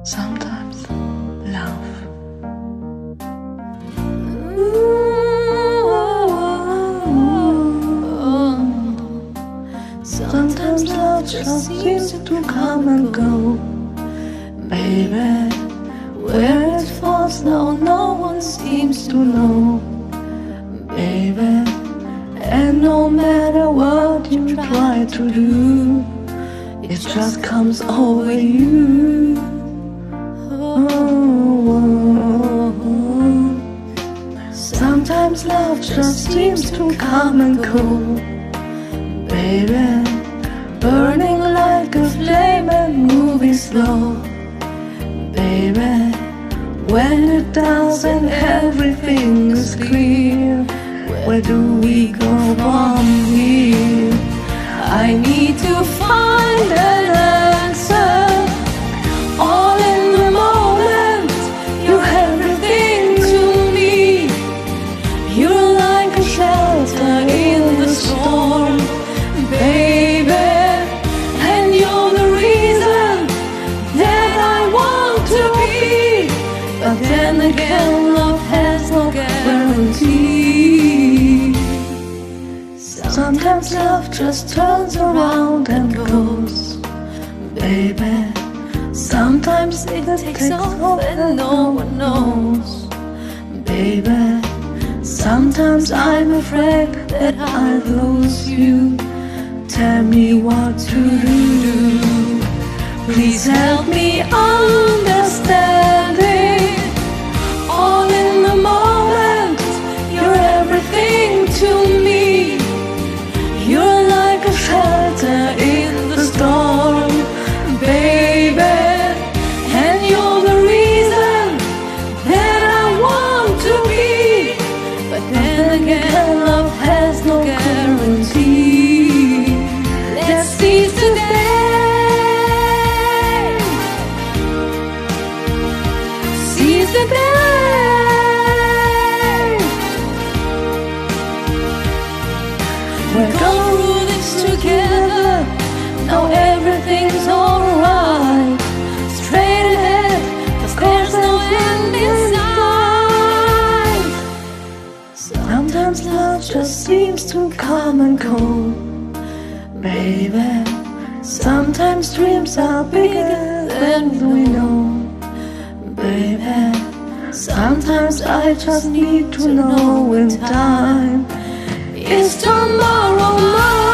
Sometimes love. Sometimes love just seems to come and go. Baby, where it falls now no one seems to know. Baby, and no matter what you try to do, it just comes over you. Sometimes love just seems to come and go. Baby, burning like a flame and moving slow. Baby, when it does and everything is clear, where do we go from here? I need to find an answer. All in the moment, you're everything to me. You're like a shelter in the storm, baby, and you're the reason that I want to be. But then again, love has no guarantee. Sometimes love just turns around and goes, baby. Sometimes it takes off and no one knows, baby. Sometimes I'm afraid that I'll lose you. Tell me what to do. Please help me understand it. All in the moment, you're everything to me. You're like a shelter in the storm, baby, and you're the reason that I want to be. But then again, love has no guarantee. Let's seize the day. Seize the day. We're going through this together. Now everything's alright. Straight ahead, 'cause there's no end in sight. Sometimes love just seems to come and go, baby. Sometimes dreams are bigger than we know, baby. Sometimes I just need to know in time. Is tomorrow mine?